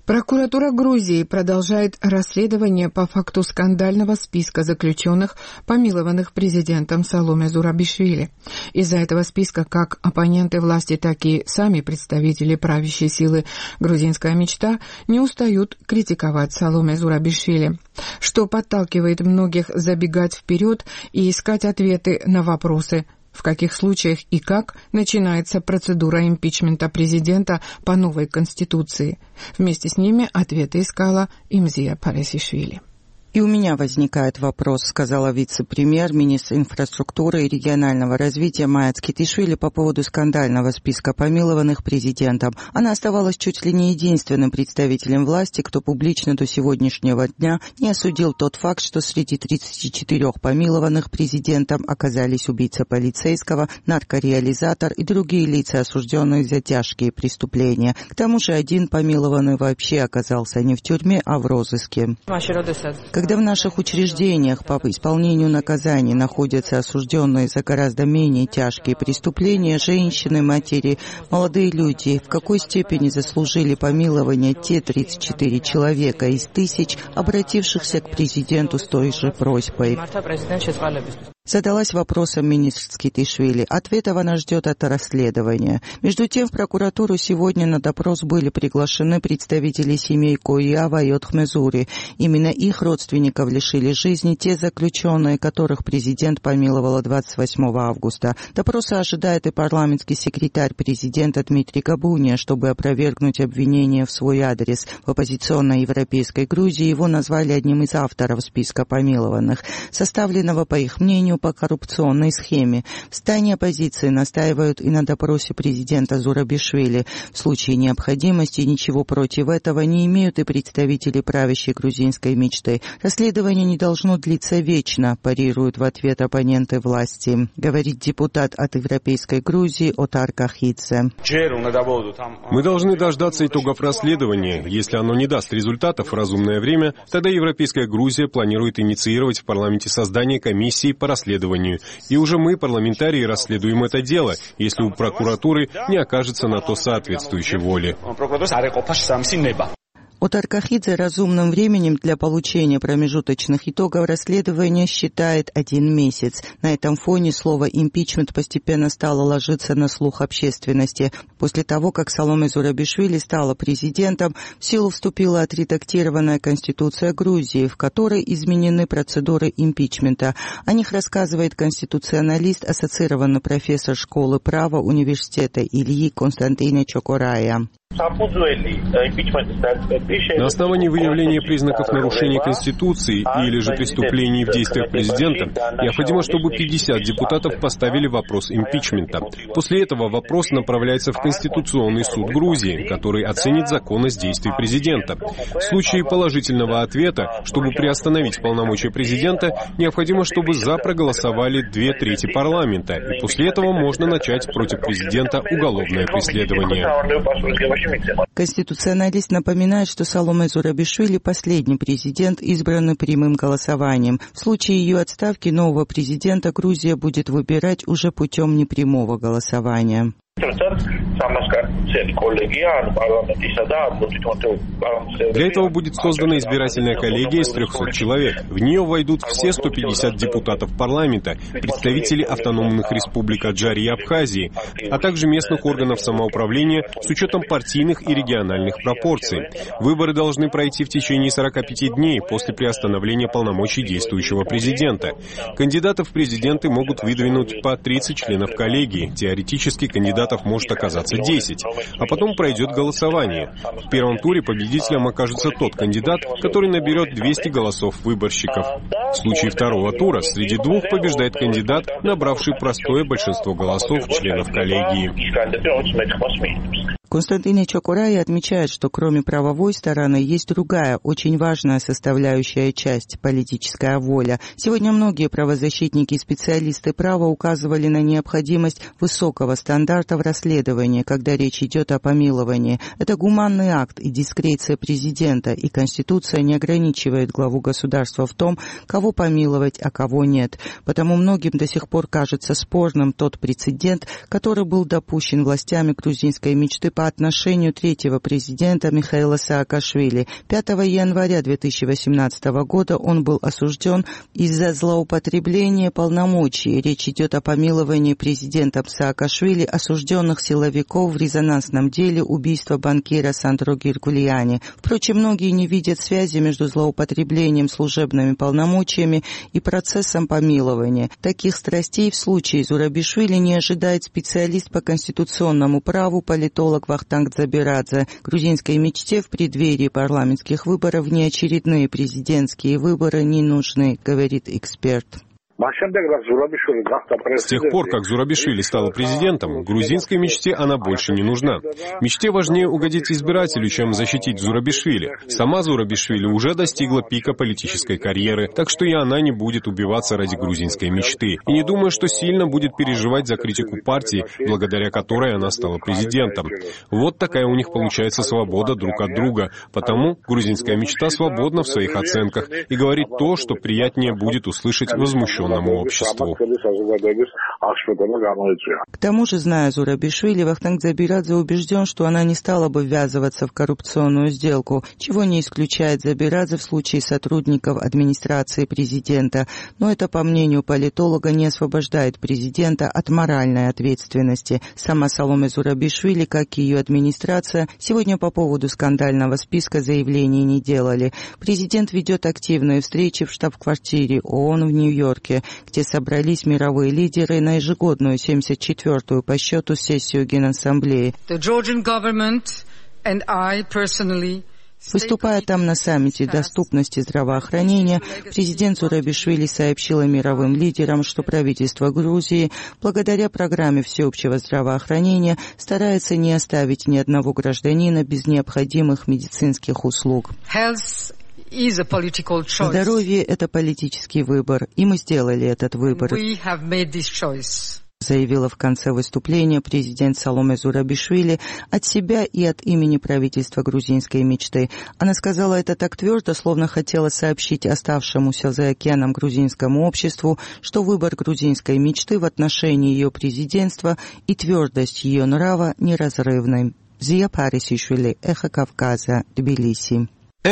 Прокуратура Грузии продолжает расследование по факту скандального списка заключенных, помилованных президентом Саломе Зурабишвили. Из-за этого списка как оппоненты власти, так и сами представители правящей силы «Грузинская мечта» не устают критиковать Саломе Зурабишвили, что подталкивает многих забегать вперед и искать ответы на вопросы, в каких случаях и как начинается процедура импичмента президента по новой конституции. Вместе с ними ответы искала Имзия Паресишвили. И у меня возникает вопрос, сказала вице-премьер, министр инфраструктуры и регионального развития Майя Цкитишвили по поводу скандального списка помилованных президентом. Она оставалась чуть ли не единственным представителем власти, кто публично до сегодняшнего дня не осудил тот факт, что среди 34 помилованных президентом оказались убийца полицейского, наркореализатор и другие лица, осужденные за тяжкие преступления. К тому же один помилованный вообще оказался не в тюрьме, а в розыске. Когда в наших учреждениях по исполнению наказаний находятся осужденные за гораздо менее тяжкие преступления, женщины, матери, молодые люди, в какой степени заслужили помилование те 34 человека из тысяч, обратившихся к президенту с той же просьбой? Задалась вопросом министр Цкитишвили. Ответов она ждет от расследования. Между тем, в прокуратуру сегодня на допрос были приглашены представители семей Коява и Отхмезури. Именно их родственников лишили жизни те заключенные, которых президент помиловал 28 августа. Допроса ожидает и парламентский секретарь президента Дмитрий Габуния, чтобы опровергнуть обвинения в свой адрес. В оппозиционной европейской Грузии его назвали одним из авторов списка помилованных, составленного, по их мнению, по коррупционной схеме. В стане оппозиции настаивают и на допросе президента Зурабишвили. В случае необходимости ничего против этого не имеют и представители правящей грузинской мечты. Расследование не должно длиться вечно, парируют в ответ оппоненты власти, говорит депутат от Европейской Грузии Отар Кахидзе. Мы должны дождаться итогов расследования. Если оно не даст результатов в разумное время, тогда Европейская Грузия планирует инициировать в парламенте создание комиссии по расследованию. И уже мы, парламентарии, расследуем это дело, если у прокуратуры не окажется на то соответствующей воли. Отар Кахидзе разумным временем для получения промежуточных итогов расследования считает 1 месяц. На этом фоне слово «импичмент» постепенно стало ложиться на слух общественности. После того, как Саломе Зурабишвили стала президентом, в силу вступила отредактированная Конституция Грузии, в которой изменены процедуры импичмента. О них рассказывает конституционалист, ассоциированный профессор школы права университета Ильи Константина Чокорая. На основании выявления признаков нарушения Конституции или же преступлений в действиях президента необходимо, чтобы 50 депутатов поставили вопрос импичмента. После этого вопрос направляется в Конституционный суд Грузии, который оценит законность действий президента. В случае положительного ответа, чтобы приостановить полномочия президента, необходимо, чтобы за проголосовали 2/3 парламента, и после этого можно начать против президента уголовное преследование. Конституционалист напоминает, что Саломе Зурабишвили последний президент, избранный прямым голосованием. В случае ее отставки нового президента Грузия будет выбирать уже путем непрямого голосования. Для этого будет создана избирательная коллегия из 300 человек. В нее войдут все 150 депутатов парламента, представители автономных республик Аджарии и Абхазии, а также местных органов самоуправления с учетом партийных и региональных пропорций. Выборы должны пройти в течение 45 дней после приостановления полномочий действующего президента. Кандидатов в президенты могут выдвинуть по 30 членов коллегии. Теоретически кандидатов может оказаться 10, а потом пройдет голосование. В первом туре победителем окажется тот кандидат, который наберет 200 голосов выборщиков. В случае второго тура среди двух побеждает кандидат, набравший простое большинство голосов членов коллегии. Константин Чокорай отмечает, что кроме правовой стороны есть другая, очень важная составляющая часть – политическая воля. Сегодня многие правозащитники и специалисты права указывали на необходимость высокого стандарта в расследовании, когда речь идет о помиловании. Это гуманный акт и дискреция президента, и Конституция не ограничивает главу государства в том, кого помиловать, а кого нет. Потому многим до сих пор кажется спорным тот прецедент, который был допущен властями грузинской мечты по по отношению третьего президента Михаила Саакашвили. 5 января 2018 года он был осужден из-за злоупотребления полномочий. Речь идет о помиловании президентом Саакашвили осужденных силовиков в резонансном деле убийства банкира Сандро Гиргулиани. Впрочем, многие не видят связи между злоупотреблением служебными полномочиями и процессом помилования. Таких страстей в случае Зурабишвили не ожидает специалист по конституционному праву, политолог Вахтанг Дзабирадзе. Грузинской мечте в преддверии парламентских выборов внеочередные президентские выборы не нужны, говорит эксперт. С тех пор, как Зурабишвили стала президентом, грузинской мечте она больше не нужна. Мечте важнее угодить избирателю, чем защитить Зурабишвили. Сама Зурабишвили уже достигла пика политической карьеры, так что и она не будет убиваться ради грузинской мечты. И не думаю, что сильно будет переживать за критику партии, благодаря которой она стала президентом. Вот такая у них получается свобода друг от друга. Потому грузинская мечта свободна в своих оценках и говорит то, что приятнее будет услышать возмущенному обществу. К тому же, зная Зурабишвили, Вахтанг Дзабирадзе убежден, что она не стала бы ввязываться в коррупционную сделку, чего не исключает Дзабирадзе в случае сотрудников администрации президента. Но это, по мнению политолога, не освобождает президента от моральной ответственности. Сама Саломе Зурабишвили, как и ее администрация, сегодня по поводу скандального списка заявлений не делали. Президент ведет активные встречи в штаб-квартире ООН в Нью-Йорке, где собрались мировые лидеры на ежегодную 74-ю по счету сессию Генассамблеи. Выступая там на саммите доступности здравоохранения, президент Зурабишвили сообщила мировым лидерам, что правительство Грузии, благодаря программе всеобщего здравоохранения, старается не оставить ни одного гражданина без необходимых медицинских услуг. Здоровье – это политический выбор, и мы сделали этот выбор, заявила в конце выступления президент Саломе Зурабишвили от себя и от имени правительства грузинской мечты. Она сказала это так твердо, словно хотела сообщить оставшемуся за океаном грузинскому обществу, что выбор грузинской мечты в отношении ее президентства и твердость ее нрава неразрывны. Зия Парисишвили, Эхо Кавказа, Тбилиси.